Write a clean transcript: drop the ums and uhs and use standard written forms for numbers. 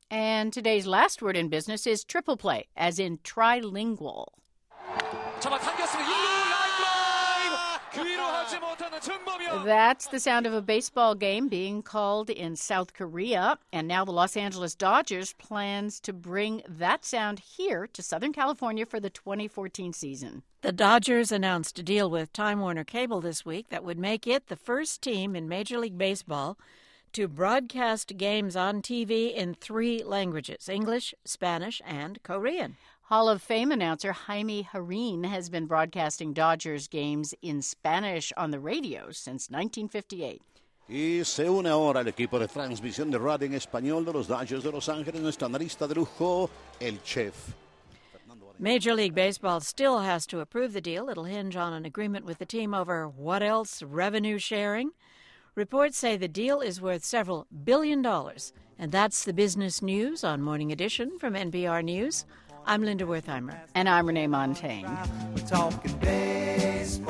And today's last word in business is triple play, as in trilingual. That's the sound of a baseball game being called in South Korea. And now the Los Angeles Dodgers plans to bring that sound here to Southern California for the 2014 season. The Dodgers announced a deal with Time Warner Cable this week that would make it the first team in Major League Baseball to broadcast games on TV in 3 languages, English, Spanish, and Korean. Hall of Fame announcer Jaime Jarrín has been broadcasting Dodgers games in Spanish on the radio since 1958. Y se une ahora el equipo de transmisión de radio en español de los Dodgers de Los Ángeles, nuestro analista de lujo, el chef. Major League Baseball still has to approve the deal. It'll hinge on an agreement with the team over what else, revenue sharing. Reports say the deal is worth several $1 billion. And that's the business news on Morning Edition from NPR News. I'm Linda Wertheimer. And I'm Renee Montaigne. We're talking baseball.